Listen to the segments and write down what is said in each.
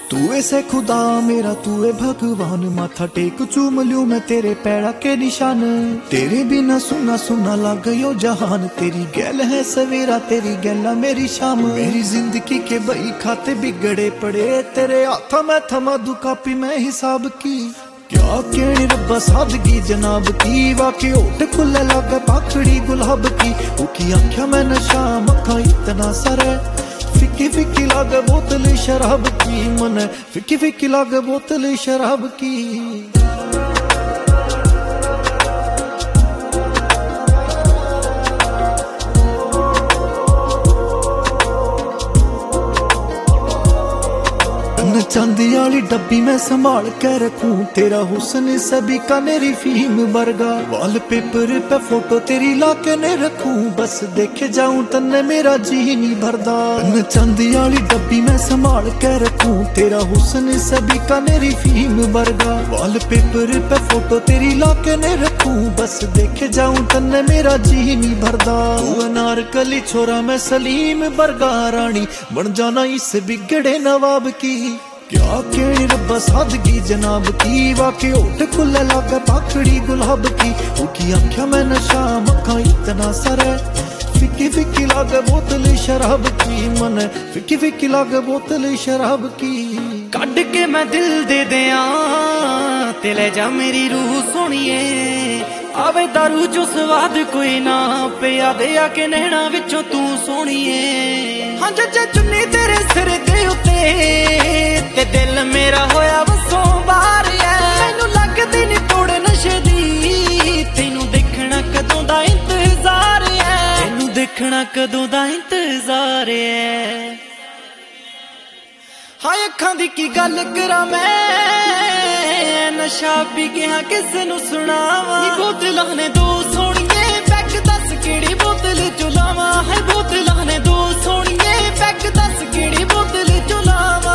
तू ऐसे खुदा मेरा तू है भगवान, माथा टेक चूम लूं मैं तेरे पैरा के निशान। तेरे बिना सुना सुना लग गयो जहान, तेरी गैल है सवेरा तेरी गैला मेरी शाम। मेरी जिंदगी के बई खाते बिगड़े पड़े, तेरे हाथा में थमा दू कापी में हिसाब की। क्या केड़ी रब्बा सादगी जनाब की, वाकई होठ खुले लागे पाखड़ी गुलाब की। उकी आंखों में नशा मखा इतना सर है, फिक्की फिक्की लागे बोतल शराब की। मन फिक्की फिक्की लागे बोतल शराब की। चांदी वाली डब्बी में संभाल के रखूं, तेरा हुस्न सभी का मेरी फिल्म वर्गा। वॉलपेपर पे फोटो तेरी लाके ने रखूं, बस देखे जाऊं तन्ने मेरा जी नहीं भरदा। चांदी वाली डब्बी में संभाल के रखूं, तेरा हुस्न सभी का मेरी फिल्म वर्गा। वॉलपेपर पे फोटो तेरी लाके ने रखूं, बस देखे जाऊं तन्ने मेरा जी नहीं भरदा। तू अनारकली छोरा मैं सलीम वर्गा, रानी बन जाना इस बिगड़े नवाब की। क्या केड़ी रब्बा सादगी जनाब की, वाकई होठ खुले लागे पाखड़ी गुलाब की। उकी आंखों में नशा मखा इतना सर है, फिक्की फिक्की लागे बोतल शराब की। मन फिक्की फिक्की लागे बोतल शराब की। कड के मैं दिल दे दिया ते ले जा मेरी रूह सोनिए, आवे दारू चो स्वाद कोई ना पिया दे आके नैना विचों तू सोनिए। हाँ जज चुन्नी तेरे सिर दे उत्ते ते दिल मेरा होया वसों बार है। मैनू लगदी नी तोड़ नशे दी, तेनू देखना कदों दा इंतजार है। तेनू देखना कदों दा इंतजार है। हाय अखां दी की गल करा मैं, नशा पी गया किस नू सुनावा। बोतलां ने दो सोनिए बैग दस केड़ी बोतल चुलावा। है बोतलां ने दो सोनिए बैग दस केड़ी बोतल चुलावा।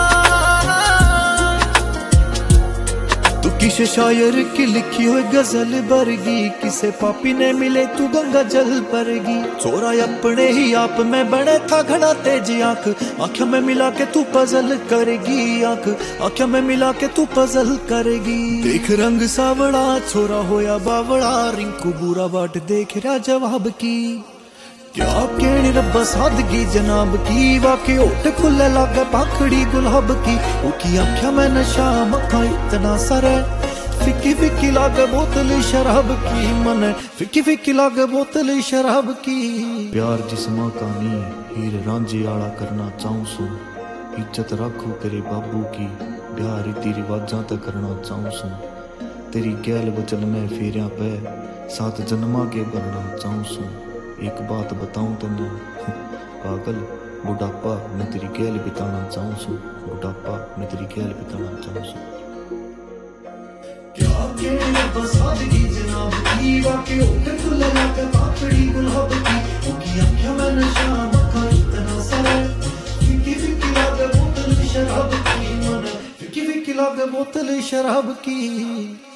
तू किस शायर की लिखी हुई गजल बरगी, किसे पापी ने मिले तू गंगा जल परगी। चोरा अपने ही आप में बने था घना तेज आंख, आंखों में मिला के तू पजल करेगी। आंख आंखों में मिला के तू पजल करेगी। देख रंग सावड़ा छोरा होया बावड़ा, रिंकू बुरा बाट देख रहा जवाब की। क्या केड़ी रब्बा सादगी जनाब की, वाकई होठ खुले लागे पाखड़ी गुलाब की। उकी आंखों में नशा मखा इतना सर है, फिक्की फिक्की लागे बोतल शराब की। मन फिक्की फिक्की लागे बोतल शराब की। प्यार जिस्मा का नी हीर रांझे आला करना चाहूं सू, इज्जत रखू तेरे बाबू की ब्याह रीति रिवाजा तक करना चाहूं सू। तेरी गैल वचन में फेरिया पे सात जन्मा के बनना चाहूं सू। एक बात बताऊं तेनू पागल, बुढ़ापा मैं तेरी गैल बिताना चाहूं सू। बुढ़ापा मैं तेरी गैल बिताना चाहूं सू। क्या केड़ी रब्बा सादगी जनाब की, वाकई होठ खुले लागे पाखड़ी गुलाब की। उकी आंखों में नशा मखा इतना सर है, फिक्की फिक्की लागे बोतल शराब की। मन फिक्की फिक्की लागे बोतल शराब की।